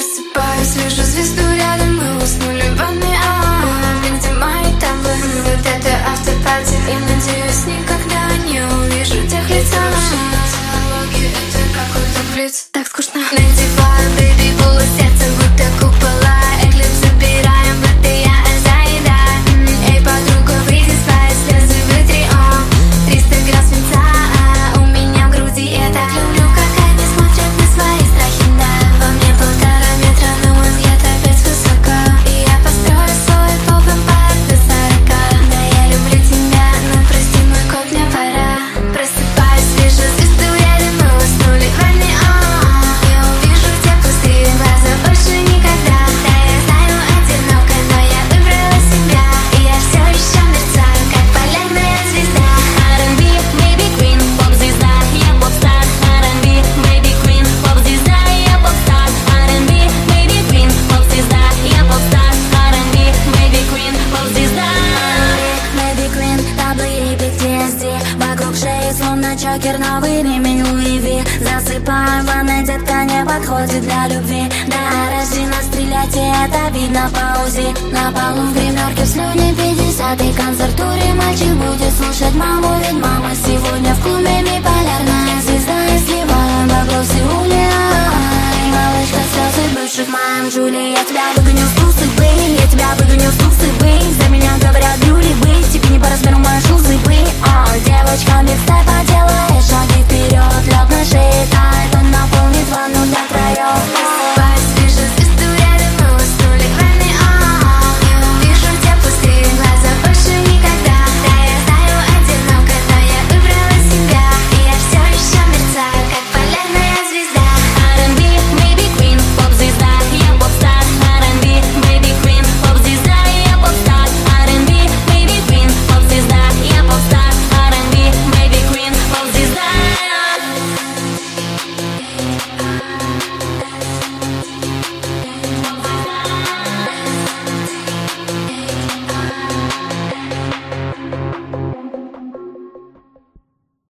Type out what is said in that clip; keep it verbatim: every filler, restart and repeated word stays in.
Просыпаюсь, вижу звезду рядом, мы уснули в ванной, а где мои тамблы? Вот это автопати, и надеюсь, никогда не увижу тех лица. Диалоги — это какой-то блиц, так скучно. Надеваю бэйби булы, сердце будто купола. Эклип забираем, будто я Азаида. Эй, подруга, выйди, свои слезы вытри, о. Триста грамм свинца, а у меня в груди. Я так люблю, как они смотрят на свои страхи, да. Во мне полтора метра, но мой взгляд опять высоко. И я построю свой поп-эмпайр до сорока. Да, я люблю тебя, но прости, мой кот, мне пора. Просыпаюсь, вижу звезду рядом, мы уснули в ванной, о. Я увижу те пустые глаза больше никогда. Да, я знаю, одиноко, но я выбрала себя. И я все еще мерцаю, как полярная звезда. ар энд би, baby queen, поп-звезда, я поп-стар. ар энд би, baby queen, поп-звезда, я поп-стар. ар энд би, baby queen, поп-звезда, я поп-стар. ар энд би, baby queen, поп-звезда. Baby Queen, таблы и пи ти эс ди. Вокруг шеи словно чокер, новый ремень Луи Ви. Засыпаем в ванной, детка, не подходит для любви. Да, рождена стрелять, и это видно по УЗИ. На полу в гримерке в слюне пятидесятый концерт туре. Мальчик будет слушать маму, ведь мама сегодня в клубе биполярная звезда. И сливаем бабло в Сеуле, ай, малышка, слезы бывших моим Джули. Я тебя выгоню с тусыбы, я тебя выгоню с тусыбы. За меня говорят люли бы, тебе не по размеру мои шузы бы. О, девочка, микстер.